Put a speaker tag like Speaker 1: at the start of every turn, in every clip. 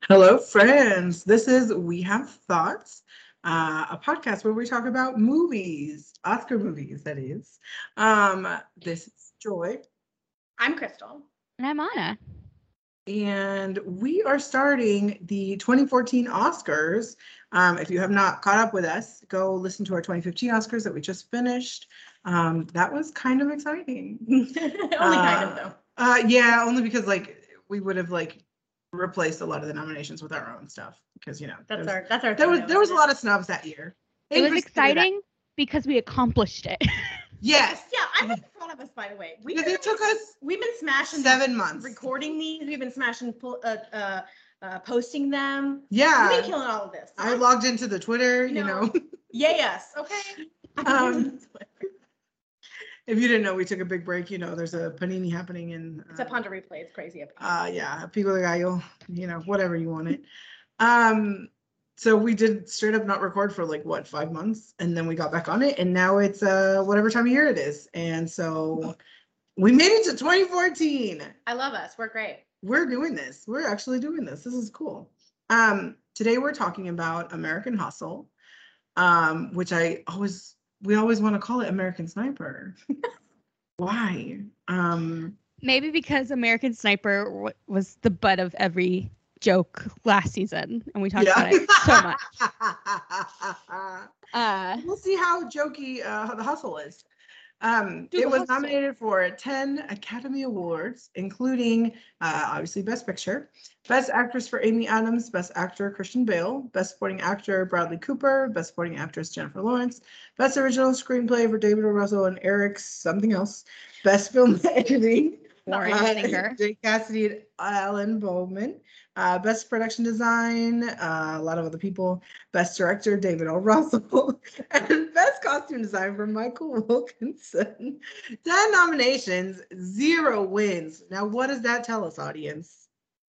Speaker 1: Hello, friends. This is We Have Thoughts, a podcast where we talk about movies, Oscar movies, that is. This is Joy,
Speaker 2: I'm Crystal.
Speaker 3: And I'm Anna.
Speaker 1: and we are starting the 2014 Oscars. If you have not caught up with us, go listen to our 2015 Oscars that we just finished. That was kind of exciting.
Speaker 2: Only kind of though.
Speaker 1: Yeah, only because we would have replaced a lot of the nominations with our own stuff because
Speaker 2: That's our.
Speaker 1: there was a lot of snubs that year.
Speaker 3: It was exciting because we accomplished it.
Speaker 1: Yes.
Speaker 2: Yeah, I'm not proud of us, by the way.
Speaker 1: Because it took us
Speaker 2: We've been smashing
Speaker 1: 7 months
Speaker 2: recording these. We've been smashing posting them.
Speaker 1: Yeah.
Speaker 2: We've been killing all of this.
Speaker 1: I logged into the Twitter,
Speaker 2: Yeah, yes. Okay.
Speaker 1: If you didn't know, we took a big break. There's a panini happening in.
Speaker 2: It's up on to replay. It's crazy.
Speaker 1: Yeah, Pico de Gallo. Whatever you want it. So we did straight up not record for 5 months, and then we got back on it, and now it's whatever time of year it is, and so we made it to 2014.
Speaker 2: I love us. We're great.
Speaker 1: We're doing this. We're actually doing this. This is cool. Today we're talking about American Hustle, which we always want to call it American Sniper. Why?
Speaker 3: Maybe because American Sniper was the butt of every joke last season, and we talked about it so much.
Speaker 1: We'll see how jokey the Hustle is. It was nominated for 10 Academy Awards, including obviously Best Picture, Best Actress for Amy Adams, Best Actor Christian Bale, Best Supporting Actor Bradley Cooper, Best Supporting Actress Jennifer Lawrence, Best Original Screenplay for David O. Russell and Eric something else, Best Film Editing Jake Cassidy and Alan Bowman, Best Production Design, a lot of other people, Best Director David O. Russell, and Best Costume Design for Michael Wilkinson. 10 nominations, 0 wins. Now, what does that tell us, audience?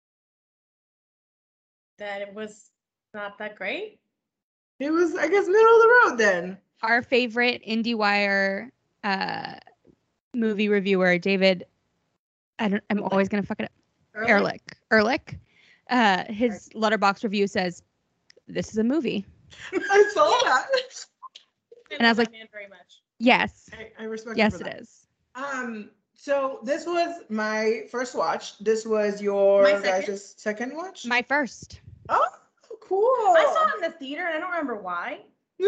Speaker 2: That it was not that great.
Speaker 1: It was, I guess, middle of the road then.
Speaker 3: Our favorite IndieWire movie reviewer, David. I'm always gonna fuck it up. Ehrlich. His Letterboxd review says, "This is a movie."
Speaker 1: I saw that.
Speaker 3: And I was like,
Speaker 2: man, very much.
Speaker 3: Yes.
Speaker 1: I respect.
Speaker 3: Yes, it is.
Speaker 1: So this was my first watch. This was your guys' second watch?
Speaker 3: My first.
Speaker 1: Oh, cool.
Speaker 2: I saw it in the theater and I don't remember why.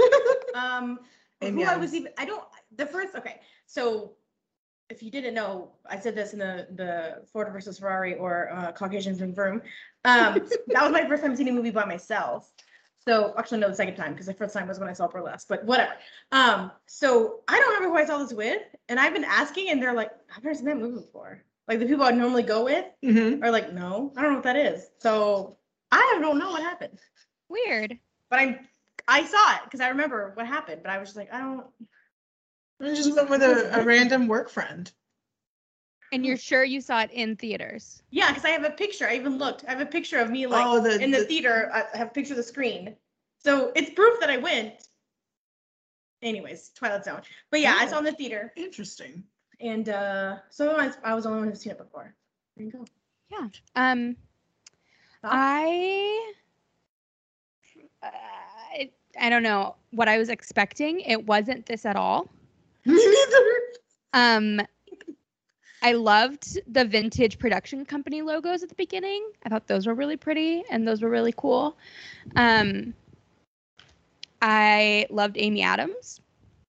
Speaker 2: So if you didn't know, I said this in the Ford versus Ferrari or Caucasian Vroom Vroom. That was my first time seeing a movie by myself. So actually, no, the second time, because the first time was when I saw Burlesque, but whatever. So I don't remember who I saw this with, and I've been asking, and they're like, I've never seen that movie before. Like the people I normally go with are like, no, I don't know what that is. So I don't know what happened.
Speaker 3: Weird.
Speaker 2: But I saw it because I remember what happened, but I was just like, I don't.
Speaker 1: I just went with a random work friend.
Speaker 3: And you're sure you saw it in theaters?
Speaker 2: Yeah, because I have a picture. I even looked. I have a picture of me in the theater. I have a picture of the screen. So it's proof that I went. Anyways, Twilight Zone. But yeah, I saw it in the theater.
Speaker 1: Interesting.
Speaker 2: And so I was the only one who's seen it before. There you go.
Speaker 3: Yeah. I don't know what I was expecting. It wasn't this at all.
Speaker 1: Me neither.
Speaker 3: I loved the vintage production company logos at the beginning. I thought those were really pretty and those were really cool. I loved Amy Adams.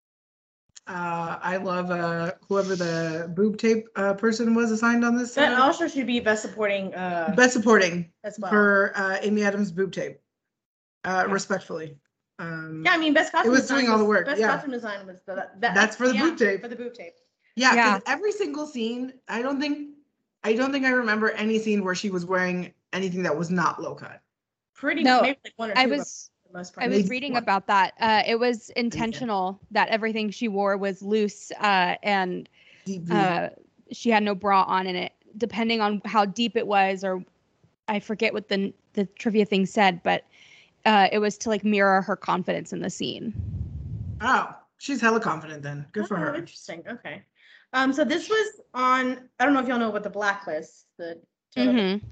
Speaker 1: I love whoever the boob tape person was assigned on this.
Speaker 2: That also should be best supporting.
Speaker 1: Best supporting
Speaker 2: as well
Speaker 1: for Amy Adams' boob tape. Respectfully.
Speaker 2: Yeah, I mean, best costume.
Speaker 1: It was doing all the work.
Speaker 2: Best costume design was
Speaker 1: that's for the boob tape.
Speaker 2: For the boob tape.
Speaker 1: Yeah, because every single scene, I don't think I remember any scene where she was wearing anything that was not low cut.
Speaker 2: Maybe like one or two.
Speaker 3: I was reading about that. It was intentional that everything she wore was loose and she had no bra on in it, depending on how deep it was, or I forget what the trivia thing said, but it was to mirror her confidence in the scene.
Speaker 1: Oh, she's hella confident then. Good for her.
Speaker 2: Interesting. Okay. So this was on, I don't know if y'all know about the Blacklist, the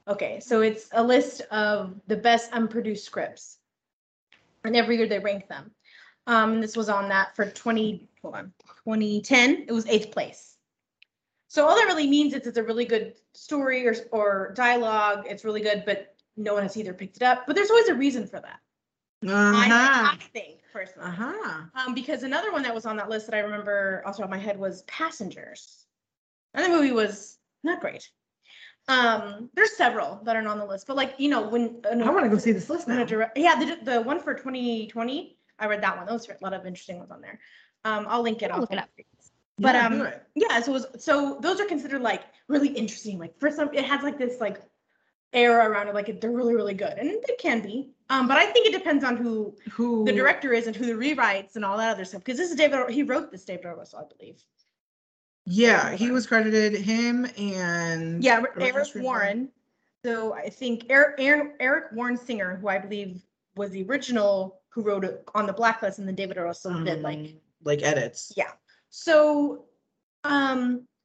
Speaker 2: Okay, so it's a list of the best unproduced scripts. And every year they rank them. And this was on that for 2010, it was 8th place. So all that really means is it's a really good story or dialogue. It's really good, but no one has either picked it up. But there's always a reason for that. I think personally. Because another one that was on that list that I remember off the top of my head was Passengers. And the movie was not great. There's several that are on the list, but like, you know, when
Speaker 1: I want to go see this list now.
Speaker 2: the one for 2020, I read that one. Those are a lot of interesting ones on there. I'll link it.
Speaker 3: I'll look it up.
Speaker 2: But so those are considered like really interesting. Like for some, it has like this like air around it, like they're really, really good, and they can be. But I think it depends on who the director is and who the rewrites and all that other stuff. Because this is he wrote this, David O. Russell, I believe.
Speaker 1: Yeah, he was credited, him and
Speaker 2: Eric Warren. So I think Eric Warren Singer, who I believe was the original who wrote it on the Blacklist, and then David O. Russell did
Speaker 1: like edits.
Speaker 2: Yeah. So I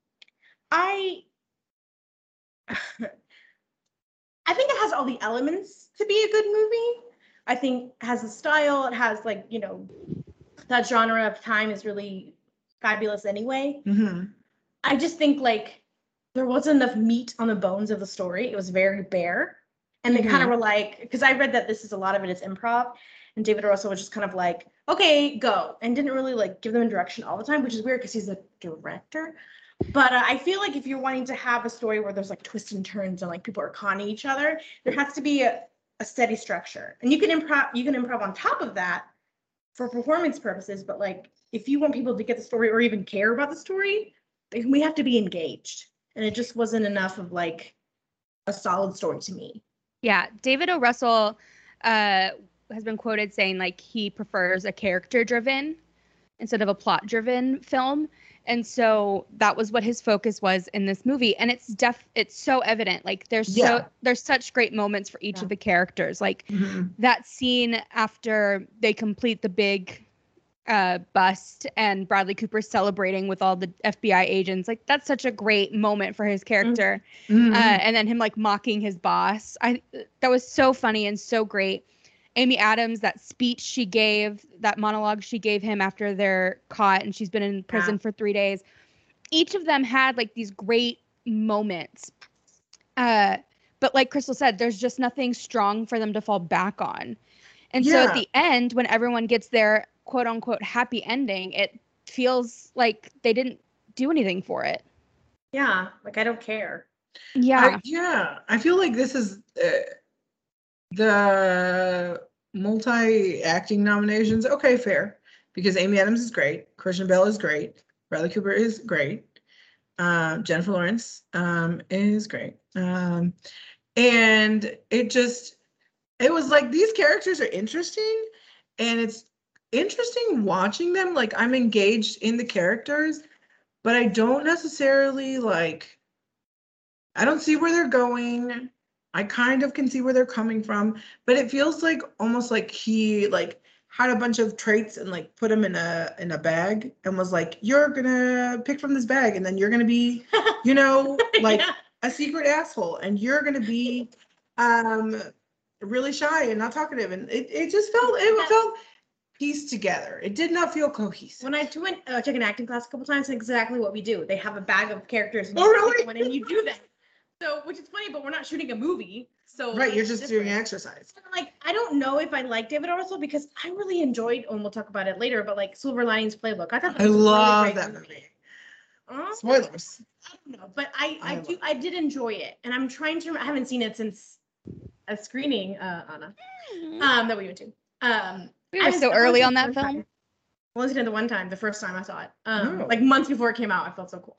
Speaker 2: think it has all the elements to be a good movie. I think it has a style. It has like, you know, that genre of time is really fabulous anyway.
Speaker 1: Mm-hmm.
Speaker 2: I just think like there wasn't enough meat on the bones of the story. It was very bare. And they kind of were like, because I read that this is a lot of it is improv. And David Russell was just kind of like, okay, go. And didn't really like give them direction all the time, which is weird because he's a director. But I feel like if you're wanting to have a story where there's like twists and turns and like people are conning each other, there has to be a steady structure. And you can improv on top of that for performance purposes. But like if you want people to get the story or even care about the story, we have to be engaged. And it just wasn't enough of like a solid story to me.
Speaker 3: Yeah, David O. Russell has been quoted saying like he prefers a character-driven instead of a plot-driven film. And so that was what his focus was in this movie. And it's so evident. Like there's such great moments for each of the characters. Like that scene after they complete the big bust and Bradley Cooper celebrating with all the FBI agents. Like that's such a great moment for his character. And then him like mocking his boss. That was so funny and so great. Amy Adams, that speech she gave, that monologue she gave him after they're caught and she's been in prison for 3 days. Each of them had like these great moments. But like Crystal said, there's just nothing strong for them to fall back on. And so at the end, when everyone gets their quote unquote happy ending, it feels like they didn't do anything for it.
Speaker 2: Yeah. Like I don't care.
Speaker 3: Yeah.
Speaker 1: I feel like this is the multi-acting nominations. Okay, fair. Because Amy Adams is great. Christian Bale is great. Bradley Cooper is great. Jennifer Lawrence is great. And it was like these characters are interesting. And it's interesting watching them. Like I'm engaged in the characters, but I don't necessarily like, I don't see where they're going. I kind of can see where they're coming from, but it feels like almost like he like had a bunch of traits and like put them in a bag and was like, you're gonna pick from this bag and then you're gonna be, you know, like a secret asshole and you're gonna be really shy and not talkative. And it felt pieced together. It did not feel cohesive.
Speaker 2: When I took an acting class a couple times, that's exactly what we do. They have a bag of characters and and you do that. So, which is funny, but we're not shooting a movie. So
Speaker 1: right, you're just doing exercise.
Speaker 2: Like, I don't know if I like David O. Russell because I really enjoyed, and we'll talk about it later, but like Silver Linings Playbook. I thought that was
Speaker 1: love
Speaker 2: really
Speaker 1: that movie. Spoilers.
Speaker 2: I don't know, but I did enjoy it, and I'm trying to. I haven't seen it since a screening, Anna, that we went to.
Speaker 3: We were so early on that film.
Speaker 2: I only seen it the one time, the first time I saw it, like months before it came out. I felt so cool.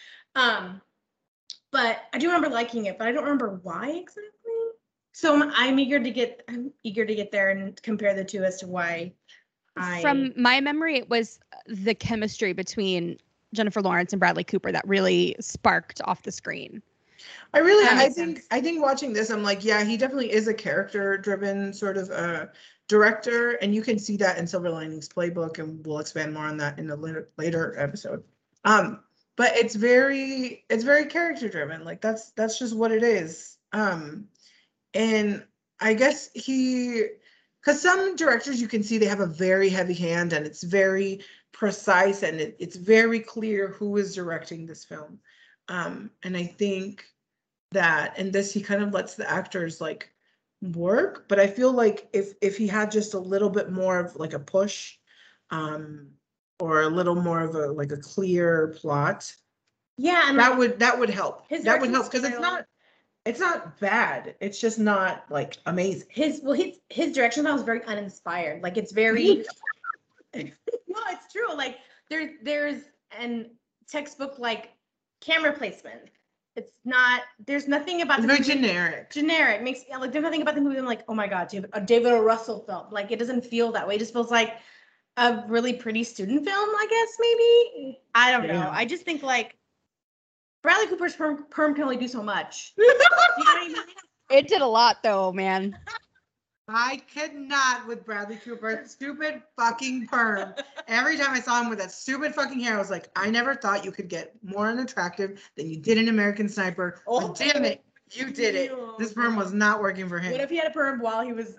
Speaker 2: But I do remember liking it, but I don't remember why exactly. So I'm eager to get there and compare the two as to why.
Speaker 3: From my memory, it was the chemistry between Jennifer Lawrence and Bradley Cooper that really sparked off the screen.
Speaker 1: I think watching this, I'm like, yeah, he definitely is a character-driven sort of director, and you can see that in Silver Linings Playbook, and we'll expand more on that in a later episode. But it's very character driven. Like that's just what it is. And I guess because some directors you can see they have a very heavy hand and it's very precise and it's very clear who is directing this film. And I think that in this he kind of lets the actors like work, but I feel like if he had just a little bit more of like a push, or a little more of a like a clear plot,
Speaker 2: Yeah, and
Speaker 1: that would help. That would help because
Speaker 2: direction
Speaker 1: it's not bad. It's just not like amazing.
Speaker 2: his direction style is very uninspired. Like it's very no, it's true. Like there's an textbook like camera placement. It's not. There's nothing about
Speaker 1: It's
Speaker 2: the
Speaker 1: very
Speaker 2: movie.
Speaker 1: generic.
Speaker 2: Generic makes like there's nothing about the movie. I'm like, oh my god, a David O. Russell film. Like it doesn't feel that way. It just feels like a really pretty student film. I guess maybe. I don't know.
Speaker 1: Yeah.
Speaker 2: I just think like Bradley Cooper's perm can only do so much. You know what I mean?
Speaker 3: It did a lot though, man.
Speaker 1: I could not with Bradley Cooper's stupid fucking perm. Every time I saw him with that stupid fucking hair, I was like, I never thought you could get more unattractive than you did in American Sniper.
Speaker 2: Oh.
Speaker 1: But damn it, you did it. This perm was not working for him.
Speaker 2: What if he had a perm while he was?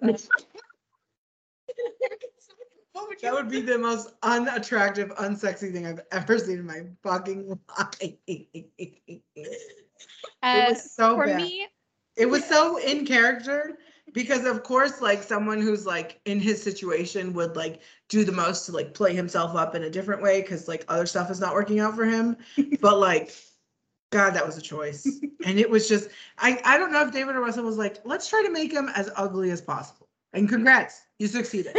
Speaker 1: That would be the most unattractive, unsexy thing I've ever seen in my fucking life. It was so
Speaker 3: For
Speaker 1: bad.
Speaker 3: me,
Speaker 1: It was so in character because of course like someone who's like in his situation would like do the most to like play himself up in a different way because like other stuff is not working out for him. But like, God, that was a choice. And it was just, I don't know if David O. Russell was like, let's try to make him as ugly as possible. And congrats, you succeeded.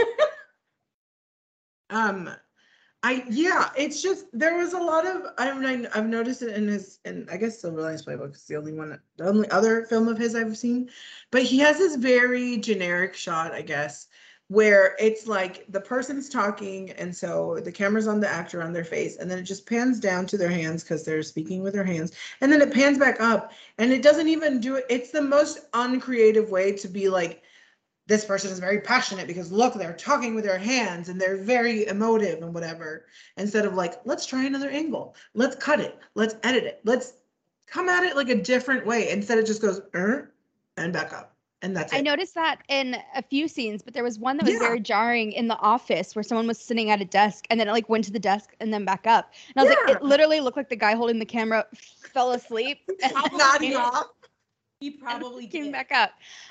Speaker 1: It's just there was a lot of I've noticed it in his, and I guess Silver Linings Playbook is the only other film of his I've seen, but he has this very generic shot, I guess, where it's like the person's talking and so the camera's on the actor on their face and then it just pans down to their hands because they're speaking with their hands and then it pans back up and it doesn't even do it. It's the most uncreative way to be like, this person is very passionate because look, they're talking with their hands and they're very emotive and whatever. Instead of like, let's try another angle. Let's cut it. Let's edit it. Let's come at it like a different way. Instead it just goes and back up. And that's it.
Speaker 3: I noticed that in a few scenes, but there was one that was very jarring in the office where someone was sitting at a desk and then it like went to the desk and then back up. And I was like, it literally looked like the guy holding the camera fell asleep and
Speaker 1: nodding off.
Speaker 2: He probably
Speaker 3: came
Speaker 2: did.
Speaker 3: back up.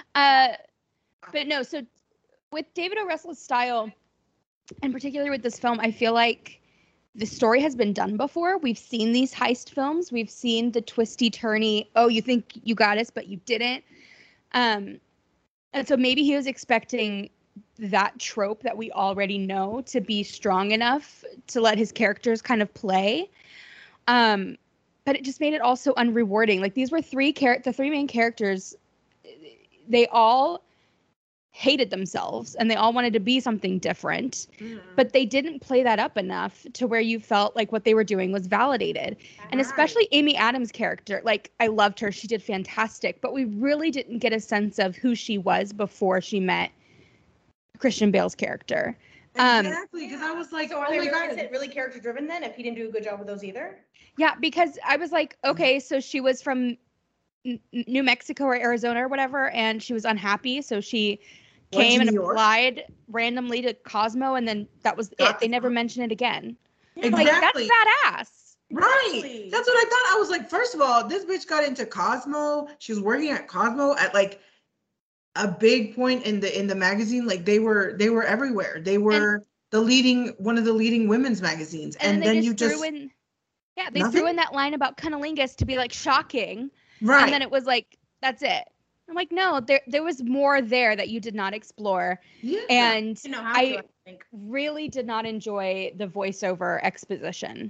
Speaker 3: But no, so with David O. Russell's style, and particularly with this film, I feel like the story has been done before. We've seen these heist films. We've seen the twisty turny, oh, you think you got us, but you didn't. And so maybe he was expecting that trope that we already know to be strong enough to let his characters kind of play. But it just made it also unrewarding. Like these were the three main characters, they all hated themselves and they all wanted to be something different, but they didn't play that up enough to where you felt like what they were doing was validated. And especially Amy Adams' character, like I loved her, she did fantastic, but we really didn't get a sense of who she was before she met Christian Bale's character.
Speaker 1: Exactly, because I was like,
Speaker 2: So
Speaker 1: oh my God.
Speaker 2: is it really character driven then if he didn't do a good job with those either?
Speaker 3: Yeah, because I was like, okay, so she was from New Mexico or Arizona or whatever, and she was unhappy, so she came and applied randomly to Cosmo, and then that was it. They never mentioned it again.
Speaker 1: Exactly.
Speaker 3: Like, that's badass.
Speaker 1: Right.
Speaker 2: Exactly.
Speaker 1: That's what I thought. I was like, first of all, this bitch got into Cosmo. She was working at Cosmo at like a big point in the magazine. Like they were everywhere. They were one of the leading women's magazines. And then you just
Speaker 3: threw in that line about cunnilingus to be like shocking.
Speaker 1: Right.
Speaker 3: And then it was like, that's it. I'm like, no, there was more there that you did not explore.
Speaker 1: Yeah.
Speaker 3: And
Speaker 2: I think.
Speaker 3: really did not enjoy the voiceover exposition.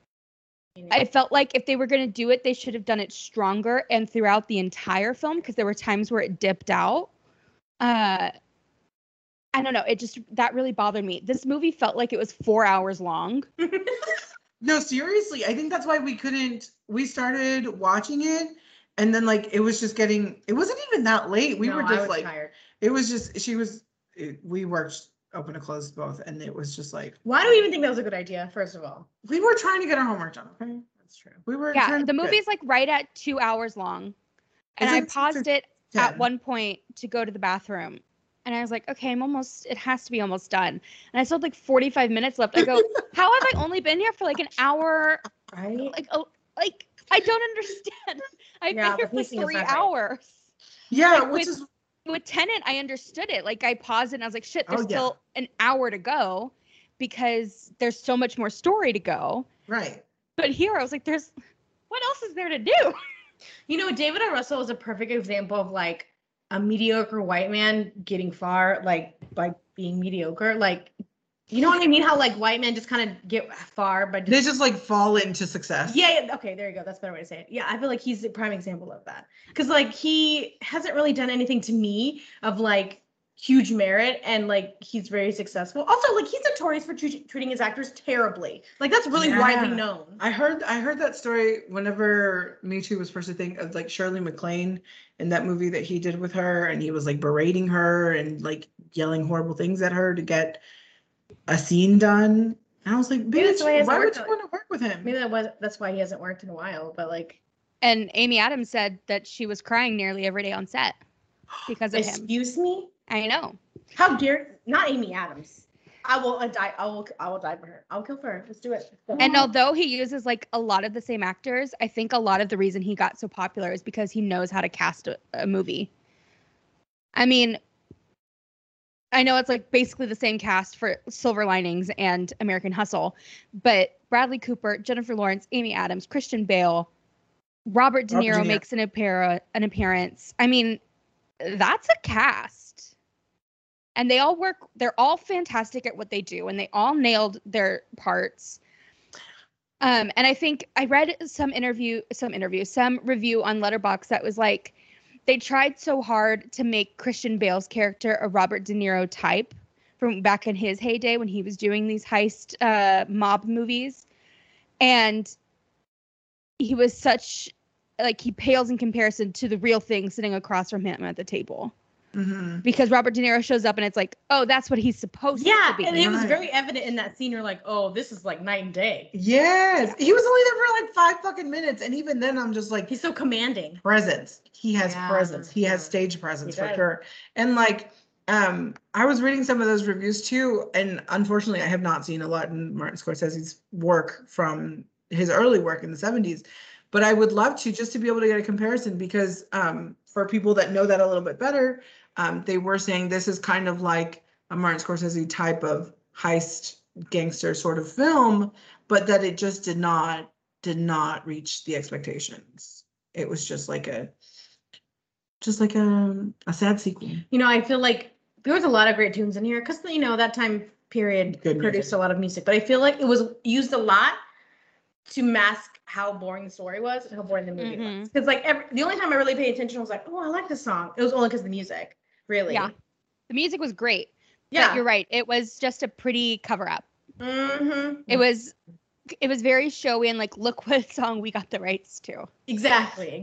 Speaker 3: I felt like if they were going to do it, they should have done it stronger and throughout the entire film, because there were times where it dipped out. I don't know. That really bothered me. This movie felt like it was 4 hours long.
Speaker 1: No, seriously. I think that's why we started watching it. And then like, it was just it wasn't even that late. We were just like,
Speaker 2: tired.
Speaker 1: It was just, we worked open to close both. And it was just like.
Speaker 2: Why do we even think that was a good idea, first of all?
Speaker 1: We were trying to get our homework done. Okay. That's true. We were.
Speaker 3: Yeah, the movie's like right at 2 hours long. And I paused it at
Speaker 1: 10.
Speaker 3: one point to go to the bathroom. And I was like, okay, it has to be almost done. And I still had like 45 minutes left. I go, how have I only been here for like an hour?
Speaker 2: Right?
Speaker 3: Like I don't understand. I've
Speaker 2: Yeah,
Speaker 3: been
Speaker 2: the
Speaker 3: here for
Speaker 2: pacing is
Speaker 3: 3
Speaker 2: not great.
Speaker 3: hours.
Speaker 1: Yeah,
Speaker 3: Like,
Speaker 1: which is
Speaker 3: with Tenet, I understood it. Like I paused it and I was like, shit, there's
Speaker 1: Oh, yeah.
Speaker 3: still an hour to go because there's so much more story to go.
Speaker 1: right.
Speaker 3: But here I was like, what else is there to do?
Speaker 2: You know, David O. Russell is a perfect example of like a mediocre white man getting far, like by being mediocre. Like, you know what I mean? How like white men just kind of get far by
Speaker 1: They just like fall into success.
Speaker 2: yeah, okay, there you go. That's a better way to say it. Yeah, I feel like he's the prime example of that. Because like he hasn't really done anything to me of like huge merit, and like he's very successful. Also, like he's notorious for treating his actors terribly. Like that's really widely
Speaker 1: Yeah.
Speaker 2: known.
Speaker 1: I heard that story whenever Me Too was first a thing, of like Shirley MacLaine in that movie that he did with her, and he was like berating her and like yelling horrible things at her to get a scene done. And I was like,
Speaker 2: Maybe that's
Speaker 1: bitch,
Speaker 2: why he hasn't
Speaker 1: why would
Speaker 2: worked
Speaker 1: you
Speaker 2: on-
Speaker 1: want to work with him?
Speaker 2: Maybe that's why he hasn't worked in a while. But like,
Speaker 3: And Amy Adams said that she was crying nearly every day on set because of him.
Speaker 2: excuse me,
Speaker 3: I know.
Speaker 2: how dare not Amy Adams? I will die. I will die for her. I'll kill for her. Let's do it.
Speaker 3: And although he uses like a lot of the same actors, I think a lot of the reason he got so popular is because he knows how to cast a movie. I mean, I know it's like basically the same cast for Silver Linings and American Hustle, but Bradley Cooper, Jennifer Lawrence, Amy Adams, Christian Bale, Robert De Niro makes an appearance. I mean, that's a cast. And they all work, they're all fantastic at what they do, and they all nailed their parts. And I think I read some review on Letterboxd that was like, they tried so hard to make Christian Bale's character a Robert De Niro type from back in his heyday when he was doing these heist mob movies. And he was such, like, he pales in comparison to the real thing sitting across from him at the table.
Speaker 1: Mm-hmm.
Speaker 3: Because Robert De Niro shows up and it's like, oh, that's what he's supposed to be.
Speaker 2: And it was
Speaker 1: Right.
Speaker 2: very evident in that scene. You're like, oh, this is like night and day.
Speaker 1: Yes. He was only there for like 5 fucking minutes. And even then I'm just like,
Speaker 2: He's so commanding.
Speaker 1: presence. He has
Speaker 2: Yeah,
Speaker 1: presence. He has
Speaker 2: yeah.
Speaker 1: stage presence
Speaker 2: He
Speaker 1: for
Speaker 2: does.
Speaker 1: sure. And like, I was reading some of those reviews too, and unfortunately, I have not seen a lot in Martin Scorsese's work from his early work in the 70s. But I would love to, just to be able to get a comparison, because for people that know that a little bit better, they were saying this is kind of like a Martin Scorsese type of heist gangster sort of film, but that it just did not reach the expectations. It was just like a sad sequel.
Speaker 2: You know, I feel like there was a lot of great tunes in here because, you know, that time period
Speaker 1: Good
Speaker 2: produced
Speaker 1: music.
Speaker 2: a lot of music, but I feel like it was used a lot to mask how boring the story was and how boring the movie was. Because like the only time I really paid attention was like, oh, I like this song. It was only because of the music, really.
Speaker 3: Yeah. The music was great.
Speaker 2: Yeah.
Speaker 3: But you're right. It was just a pretty cover up.
Speaker 2: Mm-hmm.
Speaker 3: It was very showy and like, look what song we got the rights to.
Speaker 2: Exactly.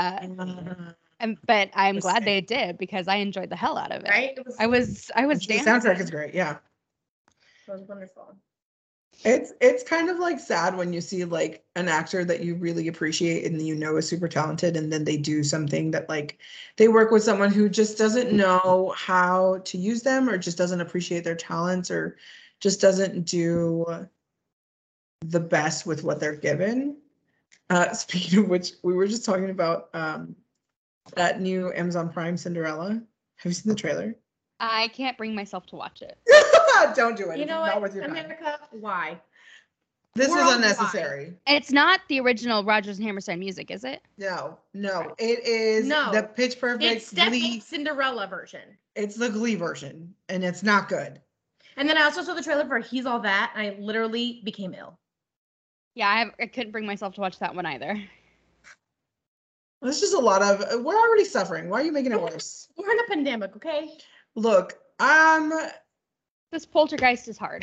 Speaker 3: But I'm glad they did, because I enjoyed the hell out of it.
Speaker 2: Right?
Speaker 3: I was
Speaker 1: The
Speaker 3: dancing.
Speaker 1: soundtrack is great. Yeah.
Speaker 2: It was wonderful.
Speaker 1: It's kind of like sad when you see like an actor that you really appreciate and you know is super talented, and then they do something that like they work with someone who just doesn't know how to use them, or just doesn't appreciate their talents, or just doesn't do the best with what they're given. Speaking of which, we were just talking about that new Amazon Prime Cinderella. Have you seen the trailer?
Speaker 3: I can't bring myself to watch it.
Speaker 1: Don't do it.
Speaker 2: You
Speaker 1: It's
Speaker 2: know
Speaker 1: not
Speaker 2: what,
Speaker 1: worth your time.
Speaker 2: America? Why?
Speaker 1: This is
Speaker 2: Worldwide.
Speaker 1: unnecessary.
Speaker 3: It's not the original Rodgers and Hammerstein music, is it?
Speaker 1: No, it is
Speaker 2: No.
Speaker 1: the Pitch Perfect
Speaker 2: It's Steph's
Speaker 1: Glee.
Speaker 2: Cinderella version.
Speaker 1: It's the Glee version, and it's not good.
Speaker 2: And then I also saw the trailer for He's All That, and I literally became ill.
Speaker 3: Yeah, I couldn't bring myself to watch that one either.
Speaker 1: It's just a lot of. We're already suffering. Why are you making it worse?
Speaker 2: We're in a pandemic, okay?
Speaker 1: Look,
Speaker 3: This Poltergeist is hard.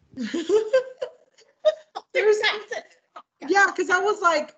Speaker 1: there's yeah, because I was like,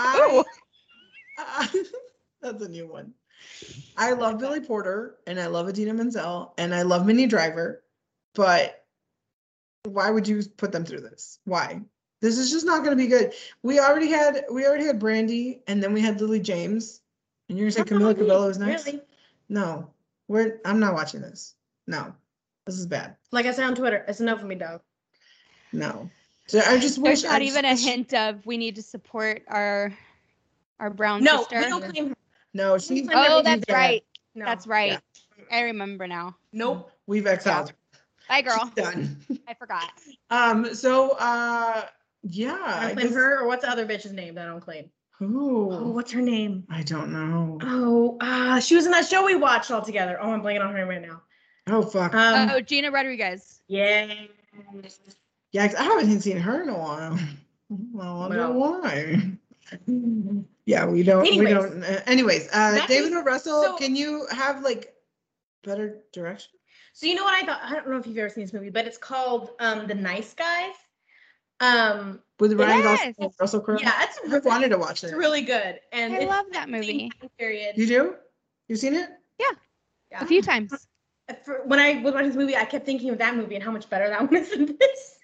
Speaker 1: that's a new one. I love Billy Porter and I love Idina Menzel and I love Minnie Driver, but why would you put them through this? Why? This is just not going to be good. We already had Brandy, and then we had Lily James, And you're gonna say Camila Cabello is next?
Speaker 2: Really?
Speaker 1: No, I'm not watching this. No, this is bad.
Speaker 2: Like I said on Twitter, it's enough for me, dog.
Speaker 1: No. So I just wish.
Speaker 3: There's not even a hint of we need to support our brown sister.
Speaker 2: No, we don't claim her.
Speaker 1: No, she.
Speaker 3: Oh, that's right.
Speaker 2: No.
Speaker 3: That's right.
Speaker 1: Yeah.
Speaker 3: I remember now.
Speaker 2: Nope.
Speaker 1: We've exiled.
Speaker 3: Bye, girl.
Speaker 1: She's done.
Speaker 3: I forgot.
Speaker 1: So yeah.
Speaker 2: I claim her, or what's the other bitch's name that I don't claim?
Speaker 1: Who?
Speaker 2: Oh, what's her name?
Speaker 1: I don't know.
Speaker 2: Oh, she was in that show we watched all together. Oh, I'm blanking on her name right now.
Speaker 1: Oh fuck.
Speaker 3: Gina Rodriguez.
Speaker 2: Yeah.
Speaker 1: Yeah, 'cause I haven't seen her in a while. Well, I don't know why. Yeah, we don't. Anyways, David O. Russell, can you have like better direction?
Speaker 2: So you know what I thought? I don't know if you've ever seen this movie, but it's called The Nice Guys.
Speaker 1: With Ryan Gosling
Speaker 3: Yes.
Speaker 1: and Russell Crowe.
Speaker 2: Yeah,
Speaker 1: I wanted to watch it.
Speaker 2: it's really good, and
Speaker 3: I
Speaker 2: it's
Speaker 3: love that movie.
Speaker 2: Period.
Speaker 1: You do? You seen it?
Speaker 2: Yeah.
Speaker 3: A few times.
Speaker 2: When I was watching this movie, I kept thinking of that movie and how much better that one is than this.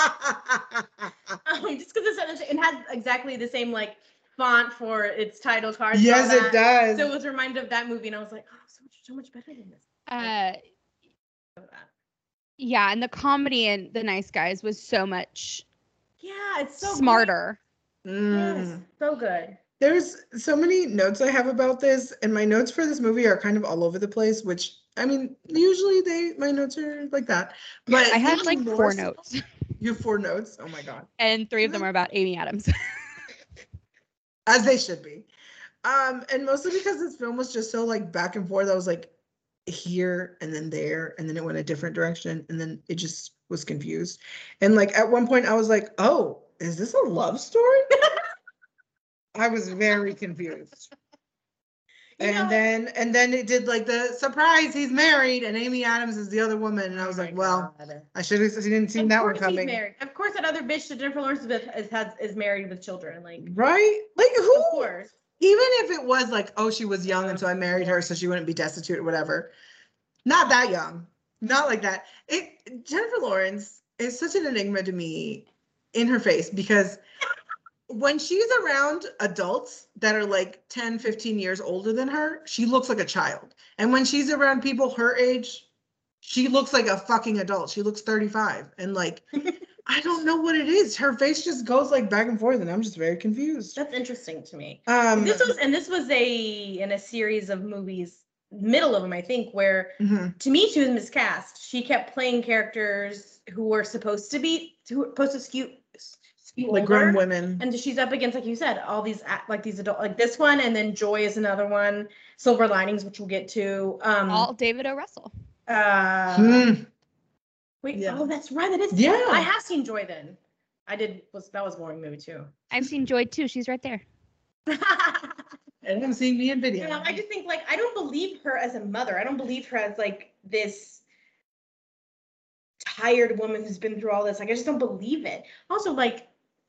Speaker 2: Just because it has exactly the same like font for its title card.
Speaker 1: Yes, it does.
Speaker 2: So it was reminded of that movie, and I was like, oh, so much better than this.
Speaker 3: Yeah, and the comedy in The Nice Guys was so much
Speaker 2: It's so
Speaker 3: smarter.
Speaker 2: Yes, so good.
Speaker 1: There's so many notes I have about this, and my notes for this movie are kind of all over the place, which I mean, usually my notes are like that. But
Speaker 3: I had like 4 notes.
Speaker 1: You have 4 notes? Oh my god.
Speaker 3: And 3 of them are about Amy Adams.
Speaker 1: As they should be. And mostly because this film was just so like back and forth. I was like here and then there, and then it went a different direction, and then it just was confused. And like at one point I was like, oh, is this a love story? I was very confused. And then it did like the surprise, he's married, and Amy Adams is the other woman. And I was like, well, I should have seen that one coming.
Speaker 2: Of course, that other bitch that Jennifer Lawrence is married with children. Like,
Speaker 1: right? Like who?
Speaker 2: Of course.
Speaker 1: Even if it was like, oh, she was young and so I married her so she wouldn't be destitute or whatever. Not that young. Not like that. Jennifer Lawrence is such an enigma to me in her face, because when she's around adults that are like 10, 15 years older than her, she looks like a child. And when she's around people her age, she looks like a fucking adult. She looks 35. And like, I don't know what it is. Her face just goes like back and forth, and I'm just very confused.
Speaker 2: That's interesting to me. This was in a series of movies, middle of them, I think, where to me she was miscast. She kept playing characters who were supposed to skew
Speaker 1: like grown women,
Speaker 2: and she's up against, like you said, all these adult, like this one, and then Joy is another one, Silver Linings, which we'll get to.
Speaker 3: All David O. Russell.
Speaker 2: Wait, oh, that's right, that is.
Speaker 1: Yeah,
Speaker 2: I have seen Joy. Then that was a boring movie too.
Speaker 3: I've seen Joy too. She's right there.
Speaker 1: And I'm seeing me in video.
Speaker 2: Yeah, I just think like I don't believe her as a mother. I don't believe her as like this tired woman who's been through all this. Like I just don't believe it. Also, like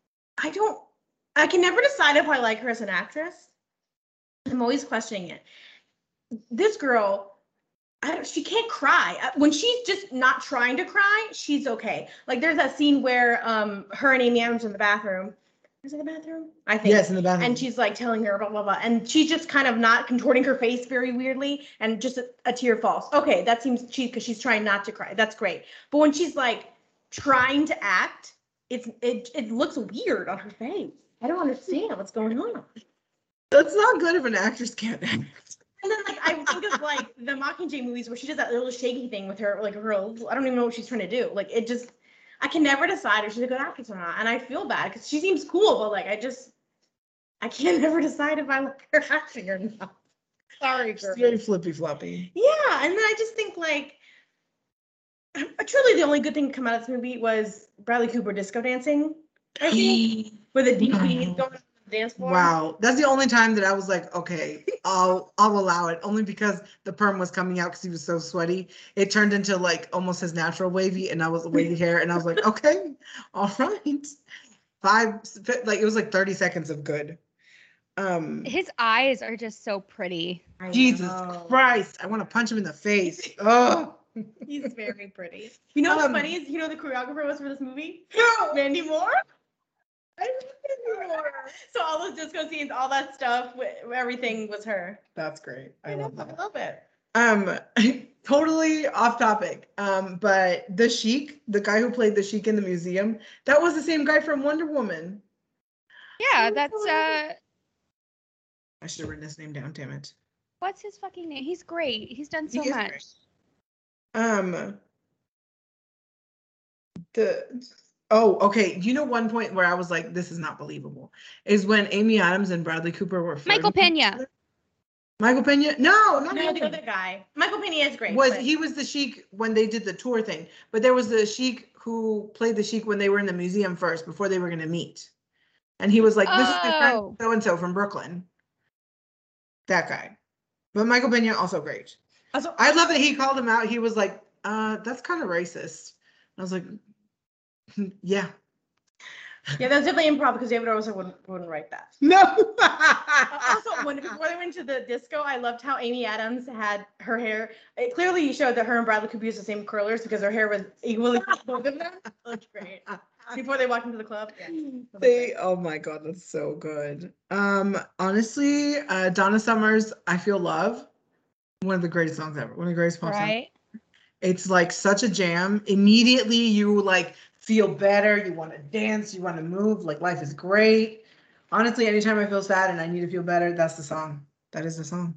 Speaker 2: I can never decide if I like her as an actress. I'm always questioning it. This girl, she can't cry. When she's just not trying to cry, she's okay. Like there's that scene where her and Amy Adams are in the bathroom. Is it the bathroom? I think.
Speaker 1: Yes, in the bathroom.
Speaker 2: And she's like telling her blah, blah, blah. And she's just kind of not contorting her face very weirdly, and just a tear falls. Okay, that seems cheap because she's trying not to cry. That's great. But when she's like trying to act, it looks weird on her face. I don't understand what's going on.
Speaker 1: That's not good if an actress can't act.
Speaker 2: And then like I think of like the Mockingjay movies where she does that little shaky thing with her, like her, I don't even know what she's trying to do. Like it just, I can never decide if she's a good actress or not. And I feel bad because she seems cool, but like I can't never decide if I like her acting or not. Sorry, girl.
Speaker 1: She's very flippy floppy.
Speaker 2: Yeah, and then I just think like, truly the only good thing to come out of this movie was Bradley Cooper disco dancing. I think with a DP going on the dance floor.
Speaker 1: Wow, that's the only time that I was like, okay, I'll allow it. Only because the perm was coming out because he was so sweaty. It turned into like almost his natural wavy, and I was wavy hair, and I was like, okay, all right. It was like 30 seconds of good.
Speaker 3: His eyes are just so pretty.
Speaker 1: Jesus Christ, I want to punch him in the face. Oh.
Speaker 2: He's very pretty. You know what's funny is, the choreographer was for this movie? No! Mandy Moore?
Speaker 1: I love Mandy Moore.
Speaker 2: So all those disco scenes, all that stuff, everything was her.
Speaker 1: That's great. I love that.
Speaker 2: I love it.
Speaker 1: Totally off topic. But the Sheik, the guy who played the Sheik in the museum, that was the same guy from Wonder Woman.
Speaker 3: Yeah, that's
Speaker 1: I should have written his name down, damn it.
Speaker 3: what's his fucking name? He's great. He's done so
Speaker 1: He is
Speaker 3: much.
Speaker 1: great. Okay. You know, one point where I was like, this is not believable is when Amy Adams and Bradley Cooper were
Speaker 3: Michael
Speaker 1: flirting with each
Speaker 3: Pena.
Speaker 1: other. Michael Pena? No, not
Speaker 2: No,
Speaker 1: him.
Speaker 2: the other guy. Michael Pena is great.
Speaker 1: He was the Sheik when they did the tour thing, but there was the Sheik who played the Sheik when they were in the museum first before they were going to meet. And he was like, this is my friend
Speaker 3: Oh.
Speaker 1: so-and-so from Brooklyn. That guy. But Michael Pena, also great.
Speaker 2: Also,
Speaker 1: I love that he called him out. He was like, that's kind of racist. I was like, yeah.
Speaker 2: yeah, that's definitely improv because David Rosa wouldn't write that.
Speaker 1: No.
Speaker 2: Also, before they went to the disco, I loved how Amy Adams had her hair. It clearly showed that her and Bradley Cooper used the same curlers because her hair was equally both of them. It looked great. Before they walked into the club. Yeah.
Speaker 1: Oh my God, that's so good. Honestly, Donna Summer's I Feel Love, one of the greatest songs ever. One of the greatest pop songs.
Speaker 3: Right.
Speaker 1: It's like such a jam. Immediately you like feel better. You want to dance. You want to move. Like life is great. Honestly, anytime I feel sad and I need to feel better, that's the song. That is the song.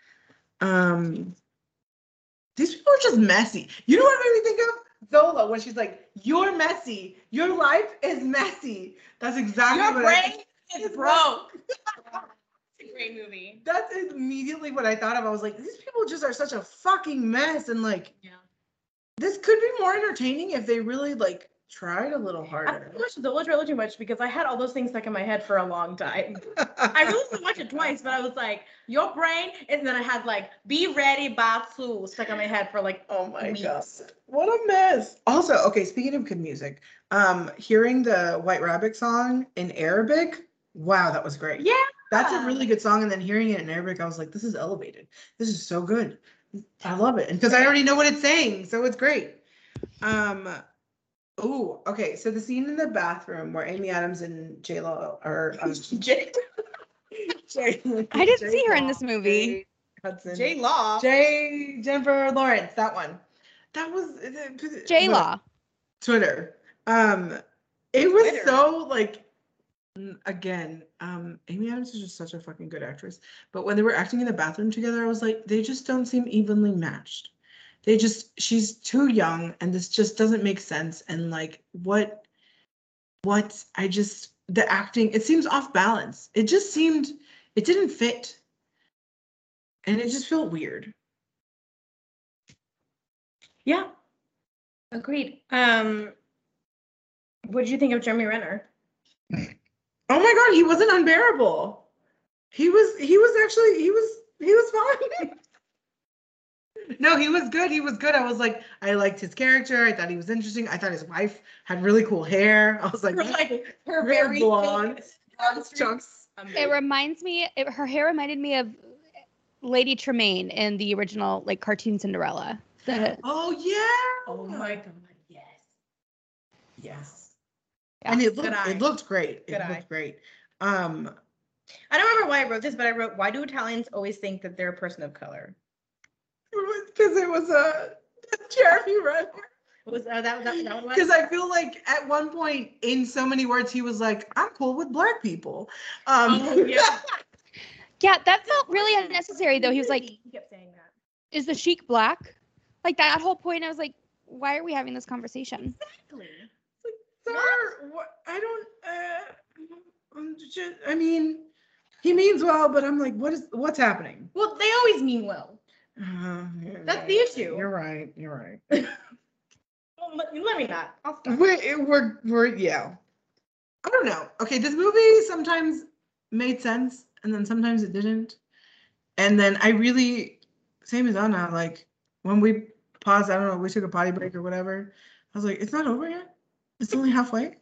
Speaker 1: These people are just messy. You know what it made me think of? Zola, when she's like, "You're messy. Your life is messy." That's exactly
Speaker 2: Your
Speaker 1: what
Speaker 2: brain is broke. It's a great movie.
Speaker 1: That's immediately what I thought of. I was like, these people just are such a fucking mess, and like,
Speaker 2: Yeah.
Speaker 1: this could be more entertaining if they really like tried a little
Speaker 2: I
Speaker 1: harder.
Speaker 2: watched Zola trailer too much because I had all those things stuck in my head for a long time. I really didn't watch it twice, but I was like, your brain, and then I had like, be ready, Batsu stuck in my head for like,
Speaker 1: Oh my
Speaker 2: weeks.
Speaker 1: God. What a mess. Also, okay, speaking of good music, hearing the White Rabbit song in Arabic, wow, that was great.
Speaker 2: Yeah.
Speaker 1: That's a really good song. And then hearing it in Arabic, I was like, this is elevated. This is so good. I love it. And because I already know what it's saying, so it's great. Oh, okay. So the scene in the bathroom where Amy Adams and J-Lo are
Speaker 3: I didn't see her in this movie.
Speaker 1: Hudson.
Speaker 2: J-Law.
Speaker 1: Jennifer Lawrence, that one. That was
Speaker 3: J-Law.
Speaker 1: Twitter. It was
Speaker 2: Twitter.
Speaker 1: so like, again, Amy Adams is just such a fucking good actress. But when they were acting in the bathroom together, I was like, they just don't seem evenly matched. She's too young, and this just doesn't make sense. And like, the acting, it seems off balance. It didn't fit. And it just felt weird.
Speaker 2: Yeah. Agreed. What did you think of Jeremy Renner?
Speaker 1: Oh my God, he wasn't unbearable. He was fine. No, he was good. He was good. I was like, I liked his character. I thought he was interesting. I thought his wife had really cool hair. I was like,
Speaker 2: Her
Speaker 1: very blonde chunks.
Speaker 3: It reminds me, her hair reminded me of Lady Tremaine in the original like cartoon Cinderella.
Speaker 1: Oh yeah.
Speaker 2: Oh my God, yes.
Speaker 1: Yes.
Speaker 3: Yeah.
Speaker 1: And it
Speaker 2: Good
Speaker 1: looked great.
Speaker 2: Good
Speaker 1: It
Speaker 2: eye.
Speaker 1: looked great.
Speaker 2: I don't remember why I wrote this, but I wrote, why do Italians always think that they're a person of color?
Speaker 1: Because it was Jeremy Renner.
Speaker 2: Was that one?
Speaker 1: Because I feel like at one point in so many words he was like, I'm cool with black people.
Speaker 2: Oh, yeah.
Speaker 3: Yeah, that felt really unnecessary though. He was like,
Speaker 2: He kept saying that.
Speaker 3: is the Sheik black? Like that whole point, I was like, why are we having this conversation?
Speaker 2: Exactly.
Speaker 1: Sir, what? I don't. I mean, he means well, but I'm like, what's happening?
Speaker 2: Well, they always mean well. That's the issue.
Speaker 1: You're right. You're right.
Speaker 2: Well, let me not. I'll stop.
Speaker 1: We're yeah. I don't know. Okay, this movie sometimes made sense, and then sometimes it didn't. And then I really, same as Anna, like when we paused, I don't know, we took a potty break or whatever. I was like, it's not over yet. It's only halfway.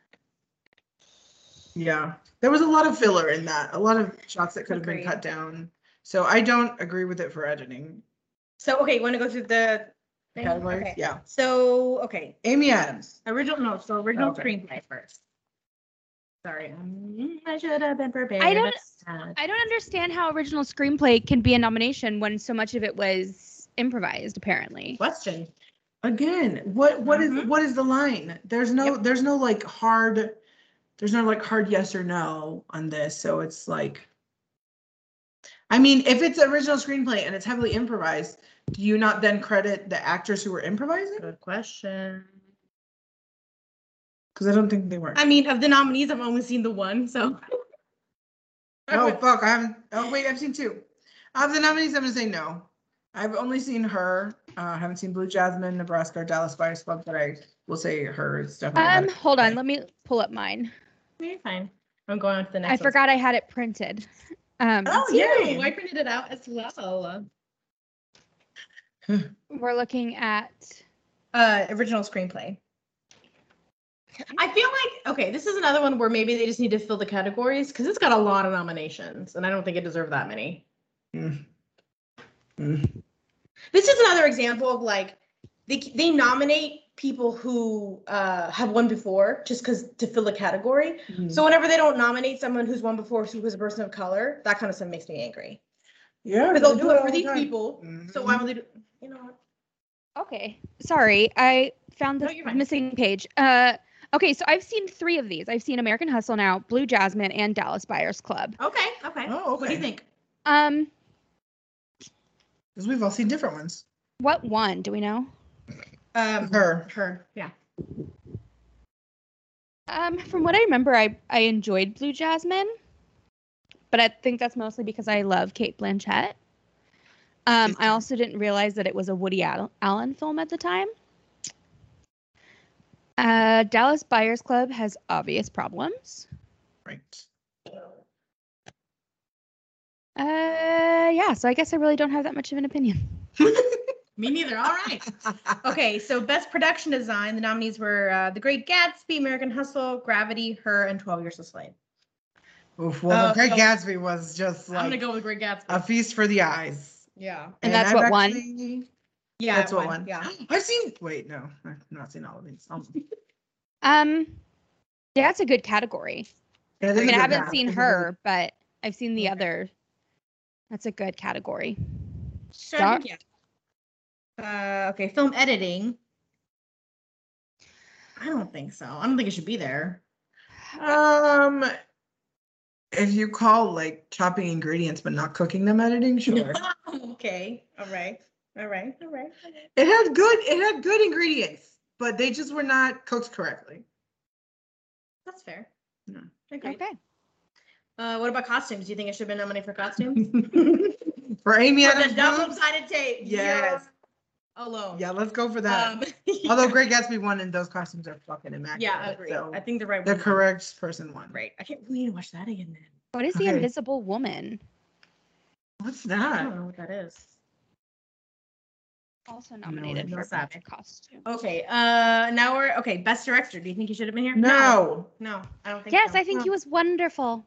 Speaker 1: Yeah, there was a lot of filler in that. A lot of shots that could have been
Speaker 2: Agreed.
Speaker 1: cut down. So I don't agree with it for editing.
Speaker 2: So, okay, you want to go through the thing?
Speaker 1: Categories?
Speaker 2: Okay.
Speaker 1: Yeah.
Speaker 2: So, okay.
Speaker 1: Amy Adams.
Speaker 2: Original
Speaker 1: Okay.
Speaker 2: screenplay first. Sorry, I should have been prepared.
Speaker 3: I don't understand how original screenplay can be a nomination when so much of it was improvised, apparently.
Speaker 2: Question.
Speaker 1: Again, what is the line? There's no like hard yes or no on this. So it's like, I mean, if it's original screenplay and it's heavily improvised, do you not then credit the actors who were improvising?
Speaker 2: Good question.
Speaker 1: Because I don't think they were.
Speaker 2: I mean, of the nominees, I've only seen the one, so.
Speaker 1: Oh fuck! I haven't. Oh wait, I've seen two. Of the nominees, I'm gonna say no. I've only seen her. I haven't seen Blue Jasmine, Nebraska, or Dallas Buyers Club, but I will say her is definitely.
Speaker 3: Hold on, let me pull up mine.
Speaker 2: You're fine. I'm going on to the next.
Speaker 3: I forgot I had it printed.
Speaker 2: Oh yeah, I printed it out as well.
Speaker 3: We're looking at
Speaker 2: original screenplay. I feel like, okay, this is another one where maybe they just need to fill the categories because it's got a lot of nominations and I don't think it deserved that many. This is another example of like, they nominate people who have won before just because to fill a category. So whenever they don't nominate someone who's won before, who's a person of color, that kind of stuff makes me angry.
Speaker 1: Yeah.
Speaker 2: Because they'll do it for these people. So why would they do, you know what?
Speaker 3: Okay, sorry, I found this missing page. Okay, so I've seen 3 of these. I've seen American Hustle now, Blue Jasmine, and Dallas Buyers Club.
Speaker 2: Okay.
Speaker 1: Oh, okay.
Speaker 2: What do you think?
Speaker 1: Because we've all seen different ones.
Speaker 3: What one? Do we know?
Speaker 2: Her. Yeah.
Speaker 3: From what I remember, I enjoyed Blue Jasmine, but I think that's mostly because I love Cate Blanchett. I also didn't realize that it was a Woody Allen film at the time. Dallas Buyers Club has obvious problems.
Speaker 1: Right.
Speaker 3: Yeah, so I guess I really don't have that much of an opinion.
Speaker 2: Me neither. All right. Okay, so best production design. The nominees were The Great Gatsby, American Hustle, Gravity, Her, and 12 Years a Slave.
Speaker 1: Oof, well, The Great Gatsby was just like
Speaker 2: I'm gonna go with Great Gatsby.
Speaker 1: a feast for the eyes.
Speaker 2: Yeah.
Speaker 3: And that's
Speaker 1: I've
Speaker 3: what won?
Speaker 2: Yeah,
Speaker 1: that's what won.
Speaker 2: Yeah.
Speaker 1: I've seen. Wait, no, I've not seen all of these.
Speaker 3: Yeah, it's a good category.
Speaker 1: Yeah,
Speaker 3: I mean, I haven't seen Her, but I've seen the other. That's a good category.
Speaker 2: Sure. Okay, film editing. I don't think so. I don't think it should be there.
Speaker 1: If you call like chopping ingredients but not cooking them editing, sure.
Speaker 2: Okay. All right.
Speaker 1: It had good ingredients, but they just were not cooked correctly.
Speaker 2: That's fair.
Speaker 1: No.
Speaker 3: Okay.
Speaker 2: What about costumes? Do you think it should have been nominated for costumes?
Speaker 1: For Amy
Speaker 2: For
Speaker 1: Adams.
Speaker 2: the double-sided tape.
Speaker 1: Yes.
Speaker 2: Alone.
Speaker 1: Yeah, let's go for that. Although Great Gatsby won and those costumes are fucking immaculate.
Speaker 2: Yeah, I agree.
Speaker 1: So
Speaker 2: I think the right
Speaker 1: the
Speaker 2: one.
Speaker 1: correct person won.
Speaker 2: Right. We need to watch that again then.
Speaker 3: What is the Invisible Woman?
Speaker 1: What's
Speaker 2: I
Speaker 1: that?
Speaker 2: don't know what that is.
Speaker 3: Also nominated for best costume.
Speaker 2: Okay. Now we're okay. Best director. Do you think he should have been here?
Speaker 1: No.
Speaker 2: No, I don't think.
Speaker 3: Yes,
Speaker 2: so.
Speaker 3: I think he was wonderful.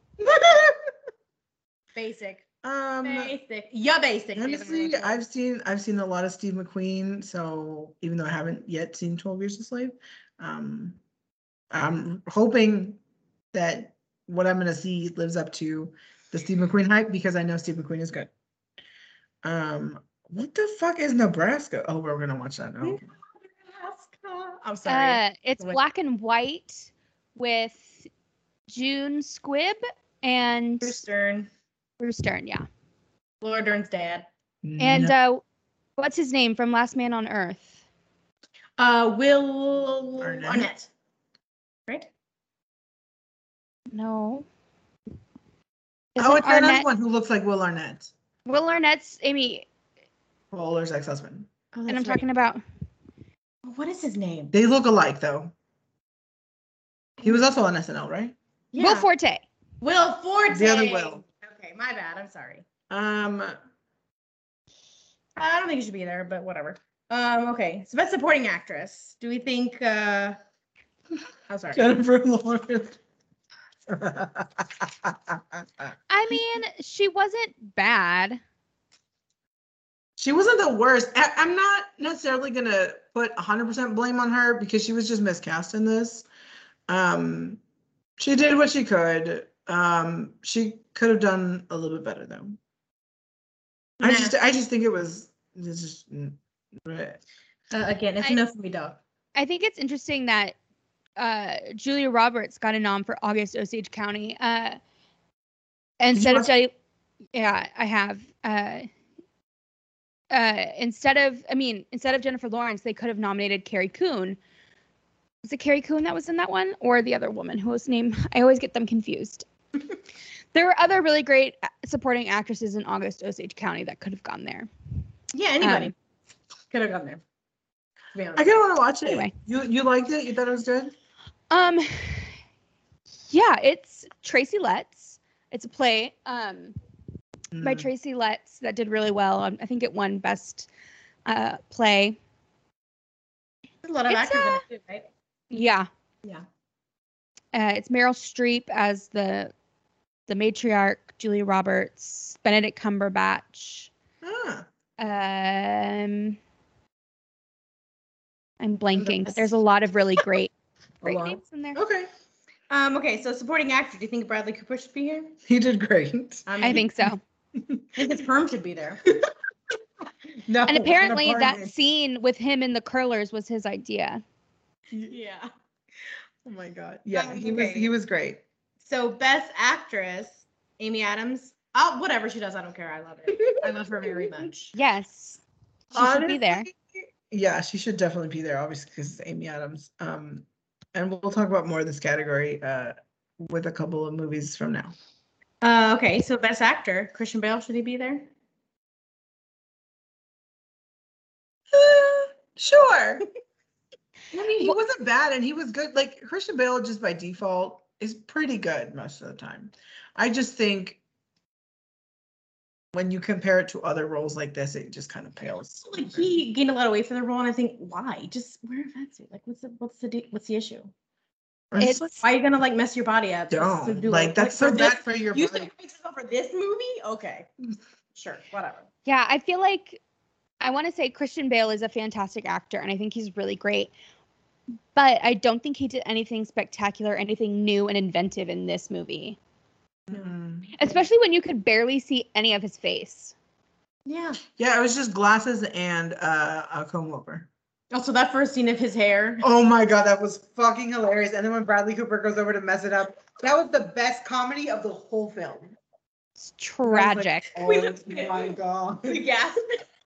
Speaker 2: Basic.
Speaker 1: Basic.
Speaker 2: Yeah, basic.
Speaker 1: Honestly, I've seen a lot of Steve McQueen, so even though I haven't yet seen 12 Years a Slave, I'm hoping that what I'm gonna see lives up to the Steve McQueen hype because I know Steve McQueen is good. What the fuck is Nebraska? Oh, we're gonna watch that now.
Speaker 2: Nebraska. I'm sorry.
Speaker 3: It's black and white with June Squibb and
Speaker 2: Bruce Stern.
Speaker 3: Bruce Stern, yeah.
Speaker 2: Laura Dern's dad.
Speaker 3: And what's his name from Last Man on Earth?
Speaker 2: Will Arnett. Right?
Speaker 3: No.
Speaker 1: It's another one who looks like Will Arnett.
Speaker 3: Will Arnett's Amy
Speaker 1: Poehler's ex-husband.
Speaker 3: and I'm talking about.
Speaker 2: What is his name?
Speaker 1: They look alike though. He was also on SNL, right?
Speaker 3: Yeah. Will Forte.
Speaker 2: Will Forte.
Speaker 1: The other Will.
Speaker 2: Okay, my bad. I'm sorry.
Speaker 1: I
Speaker 2: don't think it should be there, but whatever. Okay. So best supporting actress. Do we think I'm sorry.
Speaker 1: Jennifer Lawrence.
Speaker 3: I mean, she wasn't bad.
Speaker 1: She wasn't the worst. I'm not necessarily gonna put 100% blame on her because she was just miscast in this. She did what she could. She could have done a little bit better though. I just think it was just.
Speaker 2: Again, it's enough for me, dog.
Speaker 3: I think it's interesting that Julia Roberts got a nom for August Osage County. Instead of yeah, I have. Instead of Jennifer Lawrence, they could have nominated Carrie Coon. Was it Carrie Coon that was in that one, or the other woman whose name I always get them confused? There were other really great supporting actresses in August Osage County that could have gone there.
Speaker 2: Yeah, anybody could have gone there.
Speaker 1: I kind of want to watch it.
Speaker 3: Anyway.
Speaker 1: You liked it? You thought it was good?
Speaker 3: Yeah, it's Tracy Letts. It's a play by Tracy Letts that did really well. I think it won best play.
Speaker 2: There's a lot of actors in it too, right?
Speaker 3: Yeah.
Speaker 2: Yeah.
Speaker 3: It's Meryl Streep as the matriarch, Julia Roberts, Benedict Cumberbatch. I'm blanking, but there's a lot of really great names in there.
Speaker 1: Okay.
Speaker 2: Okay, so supporting actor, do you think Bradley Cooper should be here?
Speaker 1: He did great.
Speaker 3: I think so.
Speaker 2: I think his perm should be there.
Speaker 1: No.
Speaker 3: And apparently that scene with him in the curlers was his idea.
Speaker 2: Yeah.
Speaker 1: Oh my God. Yeah, he was great.
Speaker 2: So best actress, Amy Adams. Oh, whatever she does, I don't care. I love it. I love her very much.
Speaker 3: Yes. She should be there.
Speaker 1: Yeah, she should definitely be there, obviously, because it's Amy Adams. And we'll talk about more of this category with a couple of movies from now.
Speaker 2: Okay, so best actor, Christian Bale, should he be there?
Speaker 1: Sure. I mean, he wasn't bad and he was good. Like Christian Bale, just by default, is pretty good most of the time. I just think when you compare it to other roles like this, it just kind of pales.
Speaker 2: Like he gained a lot of weight for the role, and I think why? Just wear a fatsuit. Like, what's the issue?
Speaker 3: It's
Speaker 2: why are you gonna like mess your body up?
Speaker 1: Don't like that's so bad for your
Speaker 2: you
Speaker 1: body.
Speaker 2: for this movie? Okay, sure, whatever.
Speaker 3: Yeah, I feel like I want to say Christian Bale is a fantastic actor, and I think he's really great. But I don't think he did anything spectacular, anything new and inventive in this movie.
Speaker 1: Mm-hmm.
Speaker 3: Especially when you could barely see any of his face.
Speaker 2: Yeah.
Speaker 1: Yeah, it was just glasses and a comb over.
Speaker 2: Also, that first scene of his hair.
Speaker 1: Oh my God, that was fucking hilarious. And then when Bradley Cooper goes over to mess it up, that was the best comedy of the whole film.
Speaker 3: It's tragic.
Speaker 1: Like, oh my God.
Speaker 2: We gasped.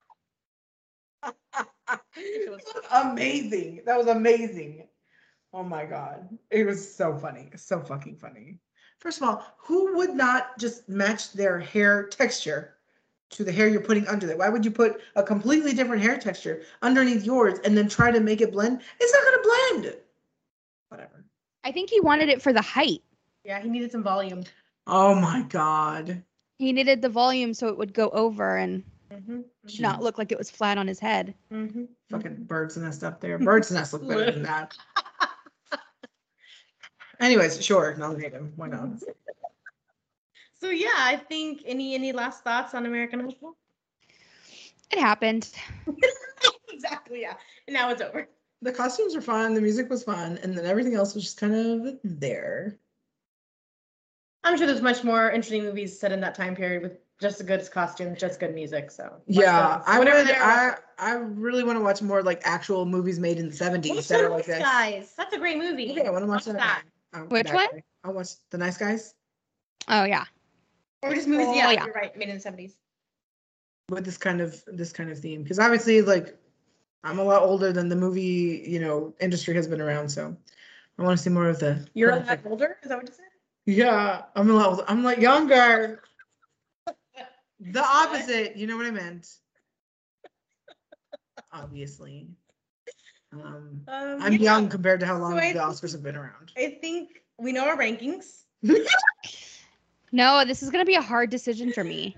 Speaker 1: Amazing. That was amazing. Oh my God. It was so funny. So fucking funny. First of all, who would not just match their hair texture to the hair you're putting under there? Why would you put a completely different hair texture underneath yours and then try to make it blend? It's not going to blend. Whatever.
Speaker 3: I think he wanted it for the height.
Speaker 2: Yeah, he needed some volume.
Speaker 1: Oh my God.
Speaker 3: He needed the volume so it would go over and not look like it was flat on his head.
Speaker 1: Fucking bird's nest up there. Bird's nest look better than that. Anyways, sure, nominate him. Why not?
Speaker 2: So yeah, I think any last thoughts on American Hustle?
Speaker 3: It happened.
Speaker 2: Exactly, yeah. And now it's over.
Speaker 1: The costumes were fun, the music was fun, and then everything else was just kind of there.
Speaker 2: I'm sure there's much more interesting movies set in that time period with just as good costumes, just good music. So
Speaker 1: yeah, I really want to watch more like actual movies made in the 70s that are like this.
Speaker 2: Guys, that's a great movie.
Speaker 1: Yeah, I want to watch that.
Speaker 3: Which one?
Speaker 1: I watched The Nice Guys.
Speaker 3: Oh yeah.
Speaker 2: Or just movies, yeah,
Speaker 3: yeah,
Speaker 2: you're right, made in the 70s.
Speaker 1: With this kind of theme, because obviously, like, I'm a lot older than the movie, industry has been around, so I want to see more of the.
Speaker 2: You're a lot older? Is that what you said?
Speaker 1: Yeah, I'm a lot older. I'm like younger. The opposite, you know what I meant. Obviously. I'm young compared to how long the Oscars have been around.
Speaker 2: I think we know our rankings.
Speaker 3: No, this is going to be a hard decision for me.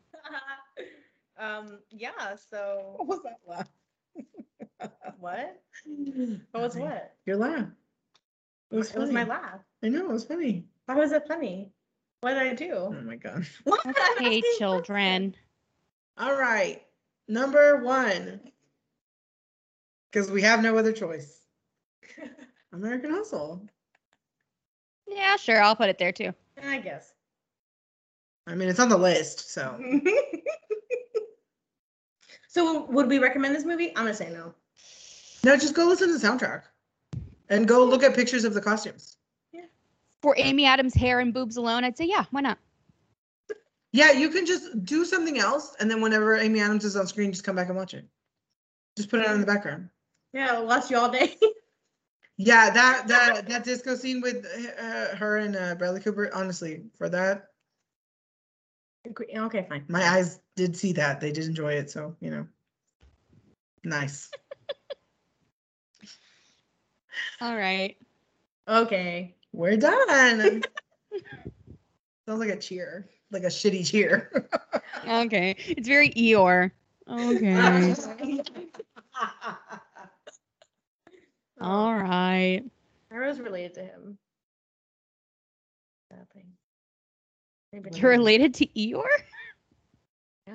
Speaker 2: Yeah, so.
Speaker 1: What was that laugh?
Speaker 2: What? What was what?
Speaker 1: Your laugh.
Speaker 2: It was my laugh.
Speaker 1: I know, it was funny.
Speaker 2: Why was it funny? What did I do?
Speaker 1: Oh my God.
Speaker 2: What?
Speaker 3: Okay, children.
Speaker 1: All right. Number 1. Because we have no other choice. American Hustle.
Speaker 3: Yeah, sure. I'll put it there too.
Speaker 2: I guess.
Speaker 1: I mean, it's on the list, so.
Speaker 2: So would we recommend this movie? I'm gonna say no.
Speaker 1: No, just go listen to the soundtrack. And go look at pictures of the costumes.
Speaker 3: For Amy Adams' hair and boobs alone, I'd say, yeah, why not?
Speaker 1: Yeah, you can just do something else, and then whenever Amy Adams is on screen, just come back and watch it. Just put it on in the background.
Speaker 2: Yeah, I'll watch you all day.
Speaker 1: Yeah, that disco scene with her and Bradley Cooper, honestly, for that,
Speaker 2: Okay, fine.
Speaker 1: my eyes did see that. They did enjoy it, so, you know. Nice.
Speaker 3: All right.
Speaker 2: Okay.
Speaker 1: We're done. Sounds like a cheer, like a shitty cheer.
Speaker 3: Okay. It's very Eeyore. Okay. All right.
Speaker 2: I was related to him. Nothing. Maybe
Speaker 3: You're
Speaker 2: not.
Speaker 3: related to Eeyore?
Speaker 2: Yeah.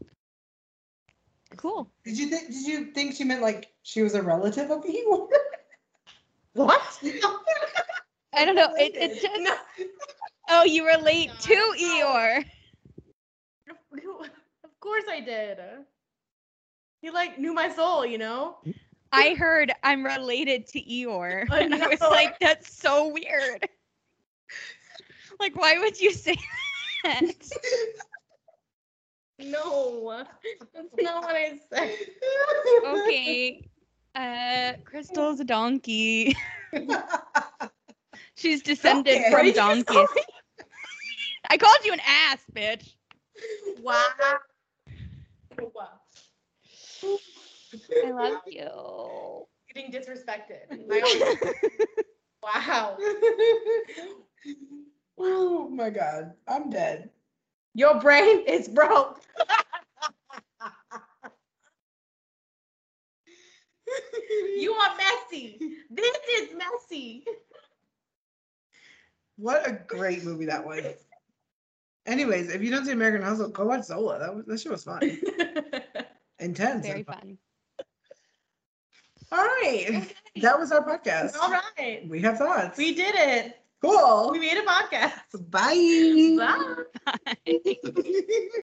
Speaker 1: Did
Speaker 3: Cool.
Speaker 1: you think she meant like she was a relative of Eeyore?
Speaker 2: What?
Speaker 3: I don't know. It just.
Speaker 2: No.
Speaker 3: Oh, you relate to Eeyore.
Speaker 2: Of course I did. He like knew my soul, you know?
Speaker 3: I heard I'm related to Eeyore.
Speaker 2: Oh,
Speaker 3: And I was
Speaker 2: no.
Speaker 3: like, that's so weird. Like, why would you say that?
Speaker 2: No, that's not what I said.
Speaker 3: Okay. Crystal's a donkey. She's descended
Speaker 1: Okay.
Speaker 2: What
Speaker 3: from
Speaker 2: did you just call
Speaker 3: donkeys. I called you an ass, bitch.
Speaker 2: me? Wow. Wow.
Speaker 3: I love you.
Speaker 2: Getting disrespected. Wow.
Speaker 1: Oh my god, I'm dead.
Speaker 2: Your brain is broke. You are messy. This is messy.
Speaker 1: What a great movie that was. Anyways, if you don't see American Hustle, go watch Zola. That shit was fun. Intense.
Speaker 3: Very
Speaker 1: and
Speaker 3: fun.
Speaker 1: All right. That was our podcast.
Speaker 2: All right.
Speaker 1: We have thoughts.
Speaker 2: We did it.
Speaker 1: Cool.
Speaker 2: We made a podcast.
Speaker 1: Bye.
Speaker 2: Bye.
Speaker 3: Bye.